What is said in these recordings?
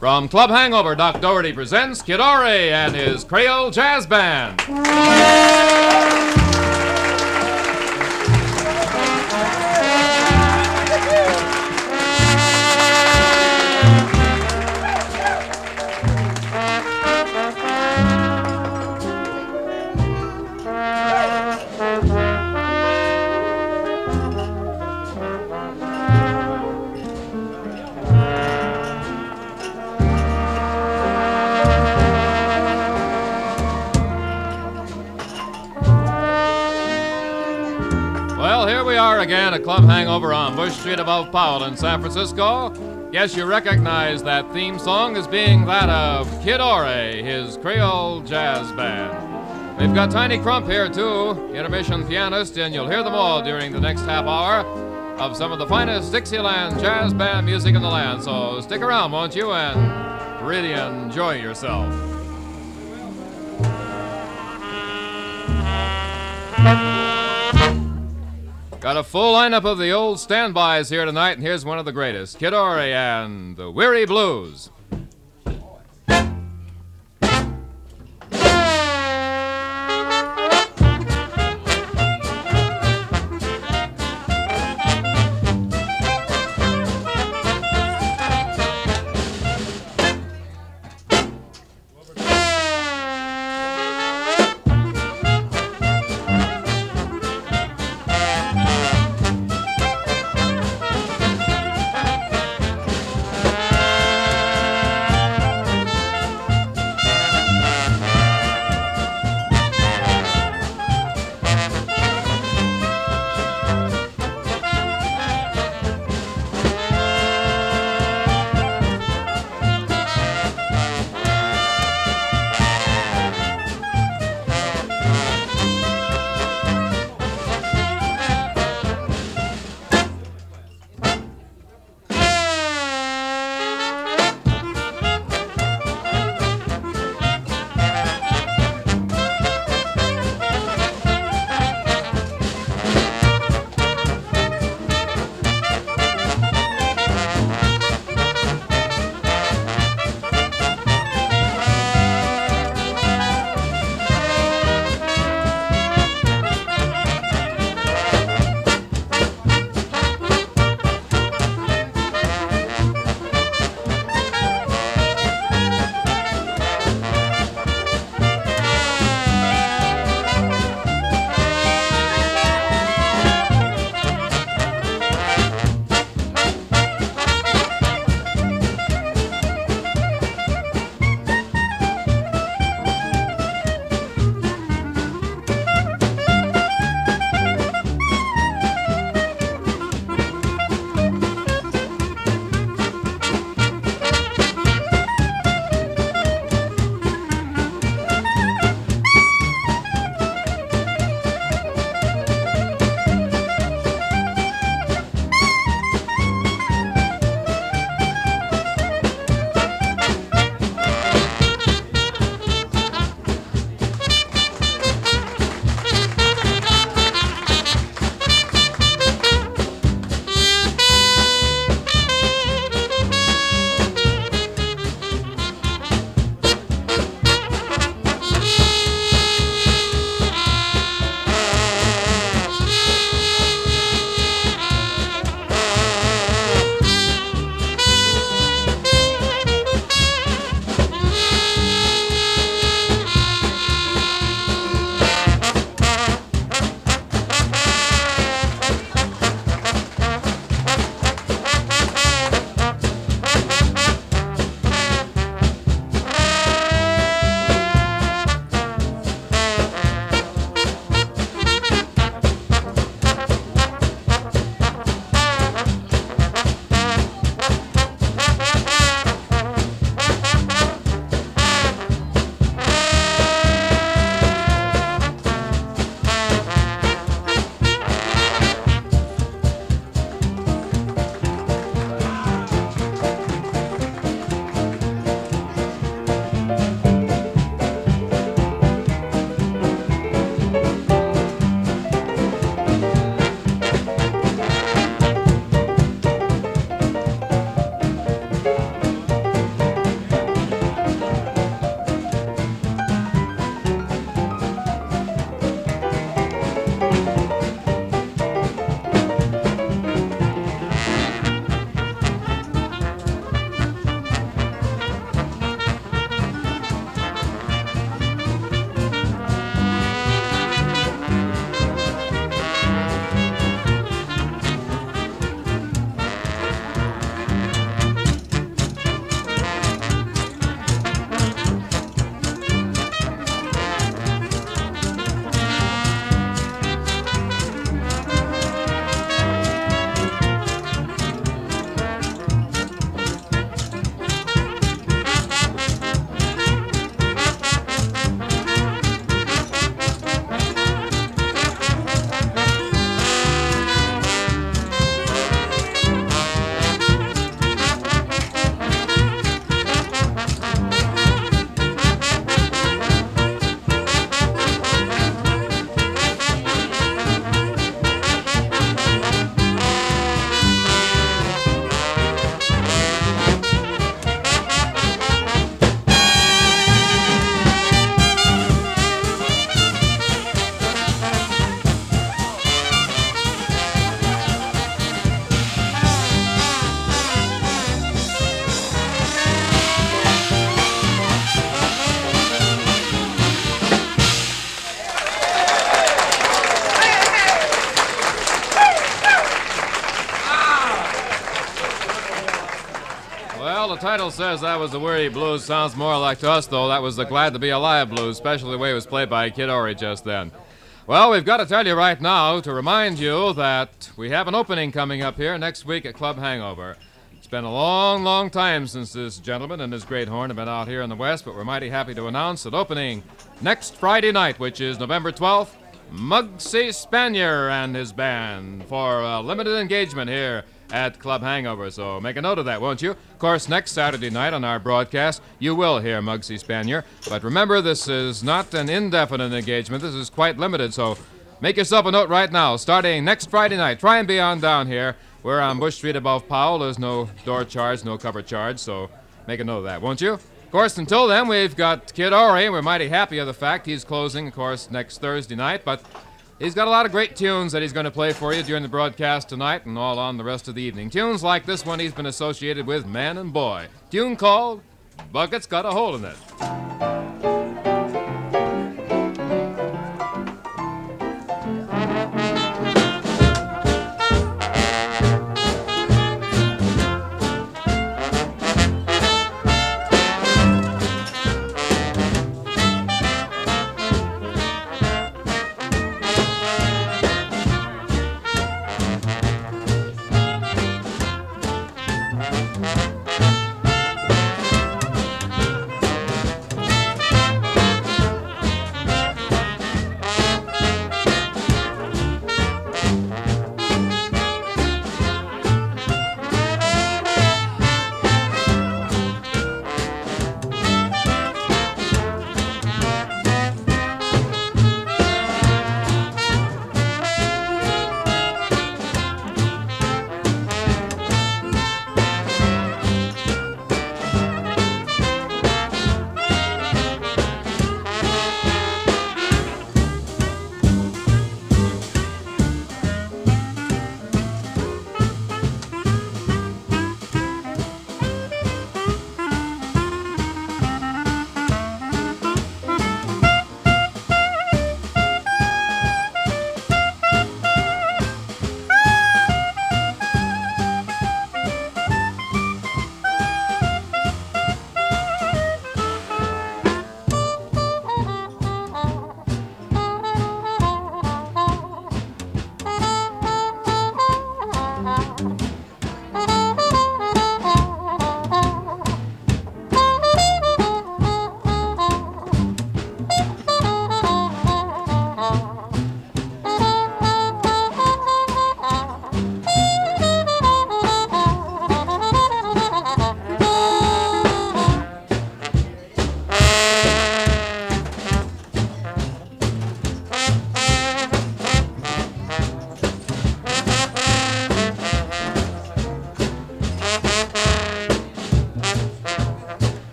From Club Hangover, Doc Doherty presents Kid Ory and his Creole Jazz Band. Well, here we are again at Club Hangover on Bush Street above Powell in San Francisco. Yes, you recognize that theme song as being that of Kid Ory, his Creole Jazz Band. We've got Tiny Crump here, too, intermission pianist, and you'll hear them all during the next half hour of some of the finest Dixieland jazz band music in the land. So stick around, won't you, and really enjoy yourself. Got a full lineup of the old standbys here tonight, and here's one of the greatest, Kid Ory and the Weary Blues. title says that was the Weary Blues. Sounds more like to us, though, that was the Glad to Be Alive Blues, especially the way it was played by Kid Ory just then. Well, we've got to tell you right now to remind you that we have an opening coming up here next week at Club Hangover. It's been a long, long time since this gentleman and his great horn have been out here in the West, but we're mighty happy to announce that opening next Friday night, which is November 12th, Muggsy Spanier and his band for a limited engagement here at Club Hangover. So make a note of that, won't you? Of course, next Saturday night on our broadcast, you will hear Muggsy Spanier. But remember, this is not an indefinite engagement. This is quite limited, so make yourself a note right now. Starting next Friday night, try and be on down here. We're on Bush Street above Powell. There's no door charge, no cover charge, so make a note of that, won't you? Of course, until then, we've got Kid Ory. We're mighty happy of the fact he's closing, of course, next Thursday night, but he's got a lot of great tunes that he's going to play for you during the broadcast tonight and all on the rest of the evening. Tunes like this one he's been associated with, Man and Boy. Tune called Bucket's Got a Hole in It.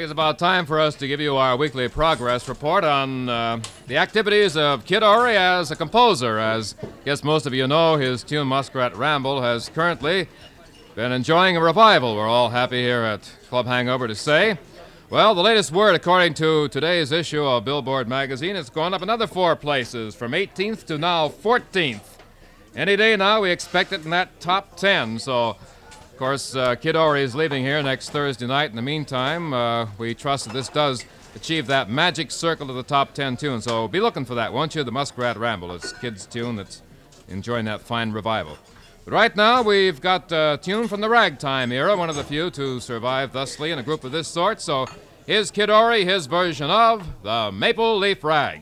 it's about time for us to give you our weekly progress report on the activities of Kid Ory as a composer. As I guess most of you know, his tune Muskrat Ramble has currently been enjoying a revival. We're all happy here at Club Hangover to say. Well, the latest word, according to today's issue of Billboard magazine, it's gone up another 4 places, from 18th to now 14th. Any day now, we expect it in that top 10. So, of course, Kid Ory is leaving here next Thursday night. In the meantime, we trust that this does achieve that magic circle of the top 10 tunes. So be looking for that, won't you? The Muskrat Ramble. It's Kid's tune that's enjoying that fine revival. But right now, we've got a tune from the ragtime era, one of the few to survive thusly in a group of this sort. So here's Kid Ory, his version of the Maple Leaf Rag.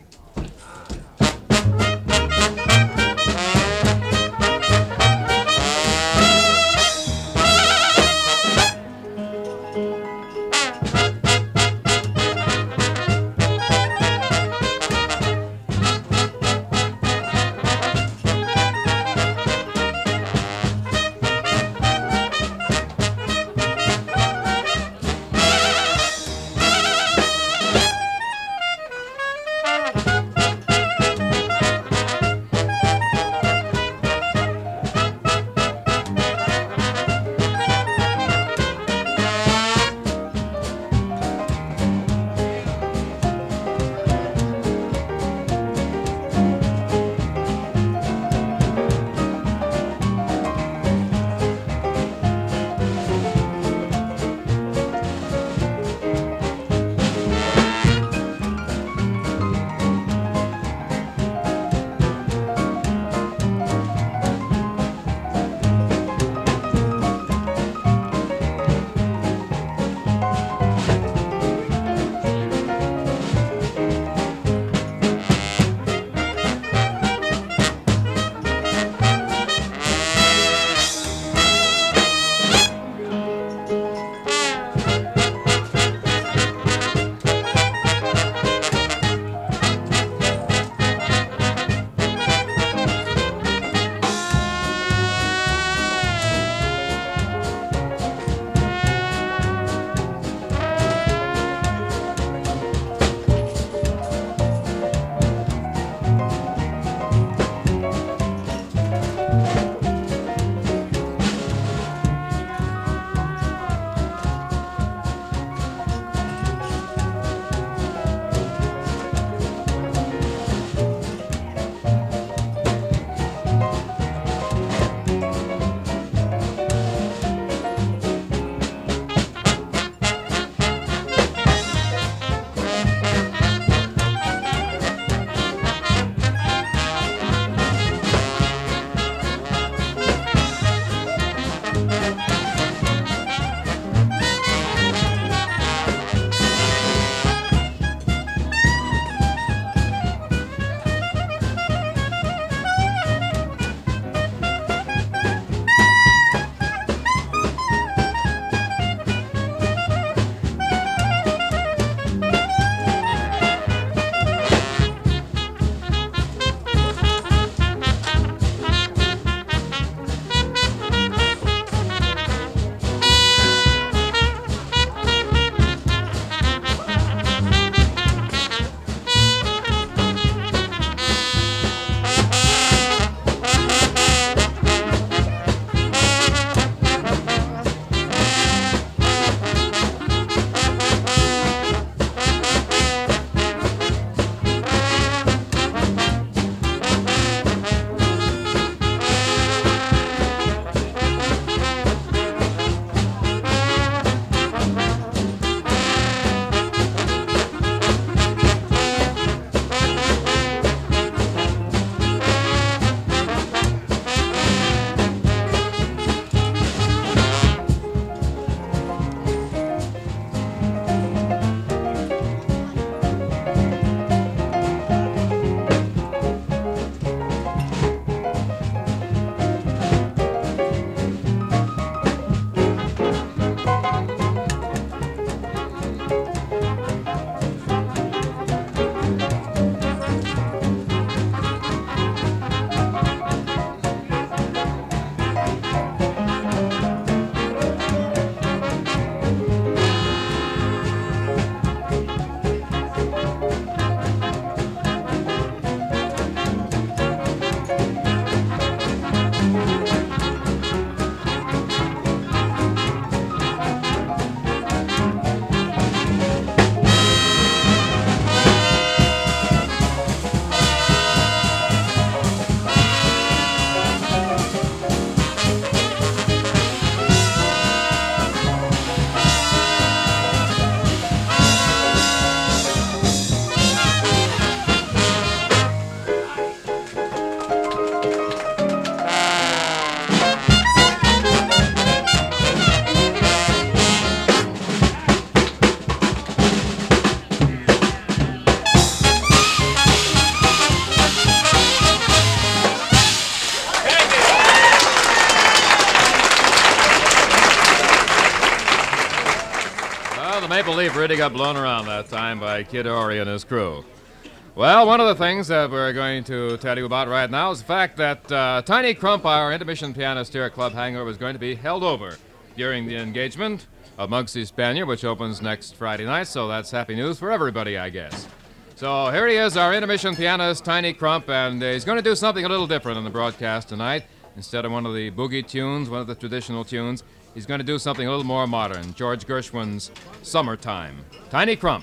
Chief really got blown around that time by Kid Ory and his crew. Well, one of the things that we're going to tell you about right now is the fact that Tiny Crump, our intermission pianist here at Club Hangover, was going to be held over during the engagement of Muggsy Spaniard, which opens next Friday night, so that's happy news for everybody, I guess. So here he is, our intermission pianist, Tiny Crump, and he's going to do something a little different on the broadcast tonight. Instead of one of the boogie tunes, one of the traditional tunes, he's going to do something a little more modern, George Gershwin's Summertime. Tiny Crump.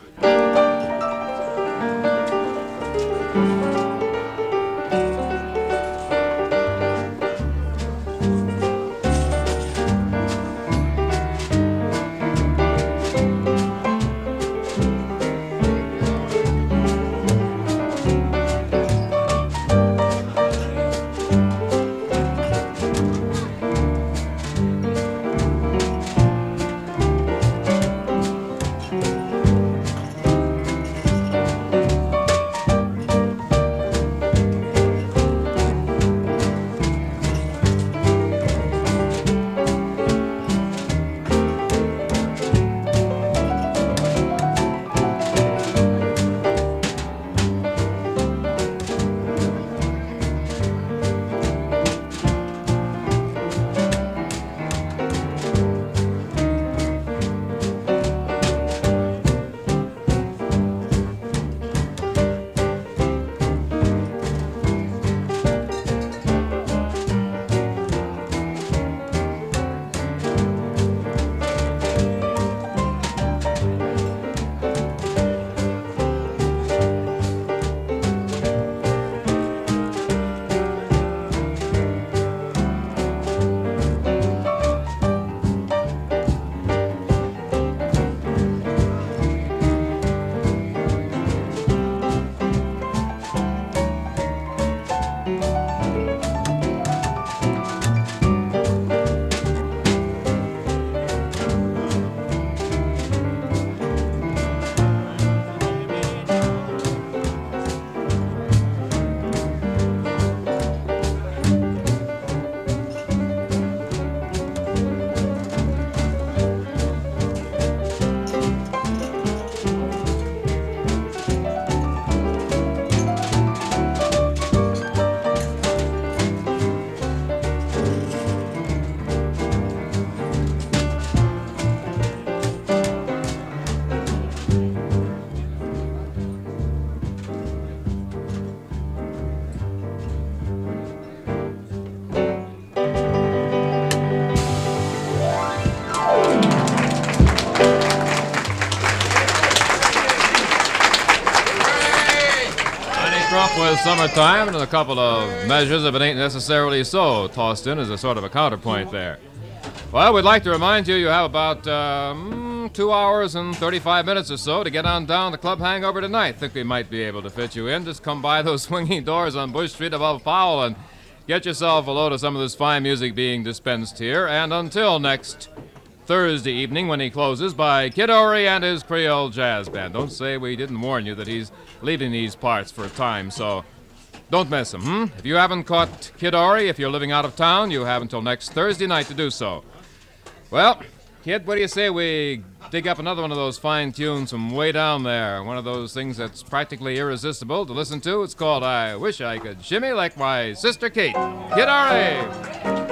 With Summertime and a couple of measures, if it ain't necessarily so, tossed in as a sort of a counterpoint there. Well, we'd like to remind you have about 2 hours and 35 minutes or so to get on down to Club Hangover tonight. Think we might be able to fit you in. Just come by those swinging doors on Bush Street above Powell and get yourself a load of some of this fine music being dispensed here. And until next Thursday evening when he closes by Kid Ory and his Creole Jazz Band. Don't say we didn't warn you that he's leaving these parts for a time, so don't miss him, If you haven't caught Kid Ory, if you're living out of town, you have until next Thursday night to do so. Well, Kid, what do you say we dig up another one of those fine tunes from way down there? One of those things that's practically irresistible to listen to. It's called I Wish I Could Shimmy Like My Sister Kate. Kid Ory!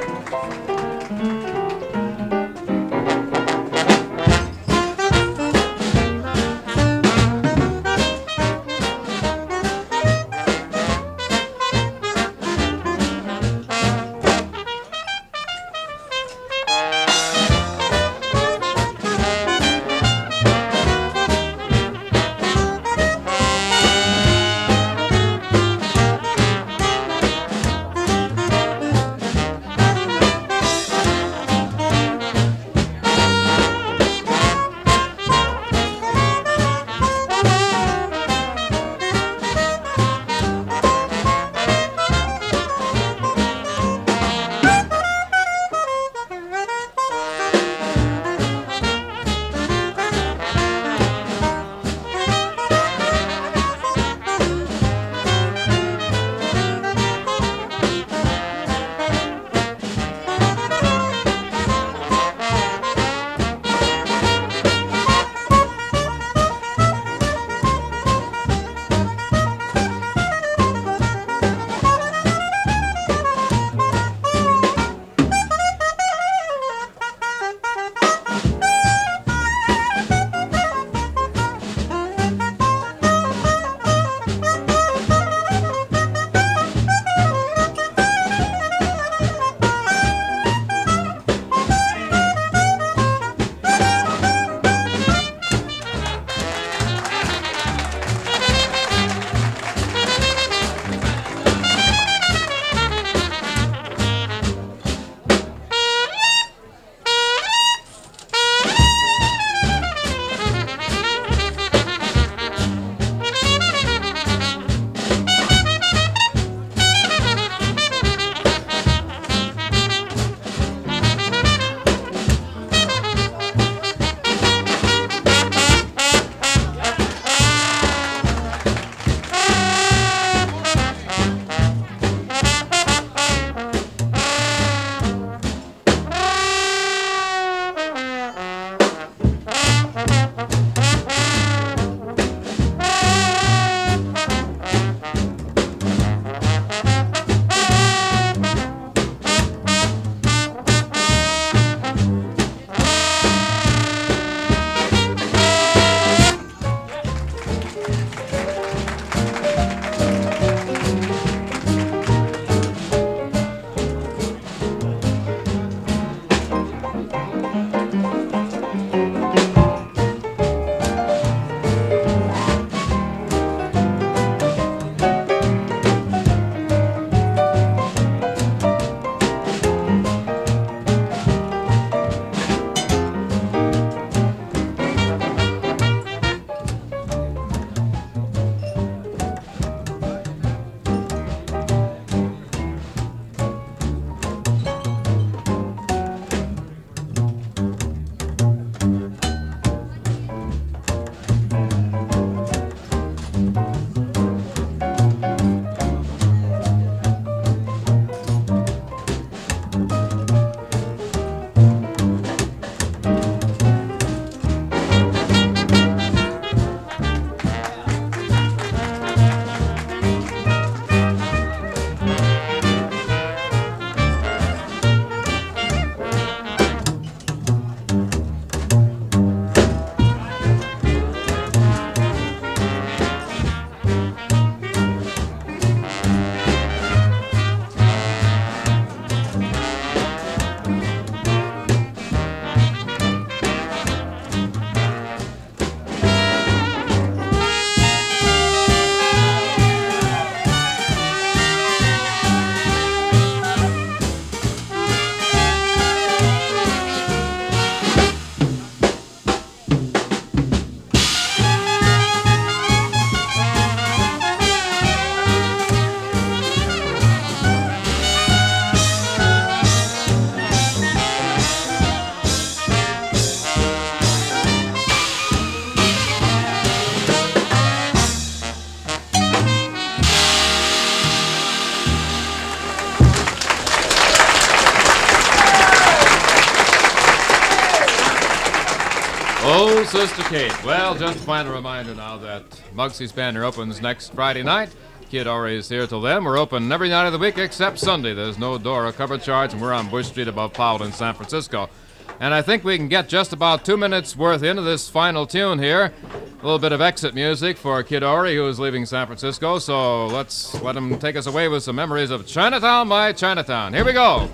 Oh, Sister Kate. Well, just a final reminder now that Mugsy Spanier opens next Friday night. Kid Ory is here till then. We're open every night of the week except Sunday. There's no door or cover charge, and we're on Bush Street above Powell in San Francisco. And I think we can get just about 2 minutes worth into this final tune here. A little bit of exit music for Kid Ory, who is leaving San Francisco. So let's let him take us away with some memories of Chinatown by Chinatown. Here we go.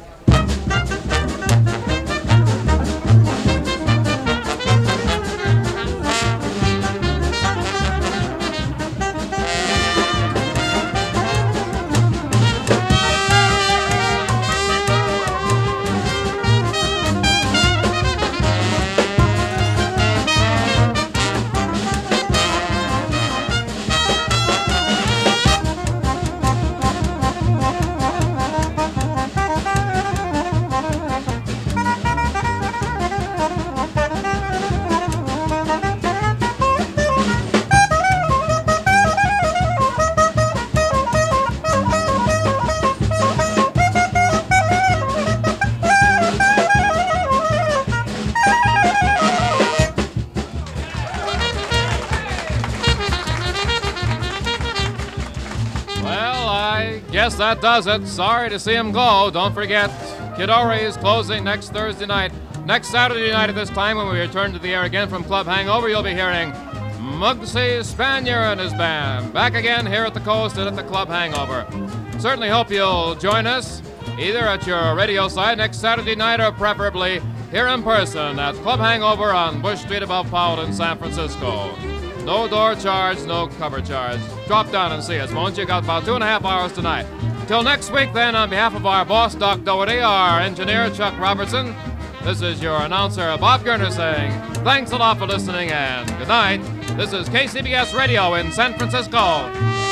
Yes, that does it. Sorry to see him go. Don't forget, Kid Ory is closing next Thursday night. Next Saturday night at this time, when we return to the air again from Club Hangover, you'll be hearing Mugsy Spanier and his band. Back again here at the Coast and at the Club Hangover. Certainly hope you'll join us either at your radio side next Saturday night or preferably here in person at Club Hangover on Bush Street above Powell in San Francisco. No door charge, no cover charge. Drop down and see us, won't you? Got about 2.5 hours tonight. Till next week, then, on behalf of our boss, Doc Doherty, our engineer, Chuck Robertson, this is your announcer, Bob Gerner, saying thanks a lot for listening and good night. This is KCBS Radio in San Francisco.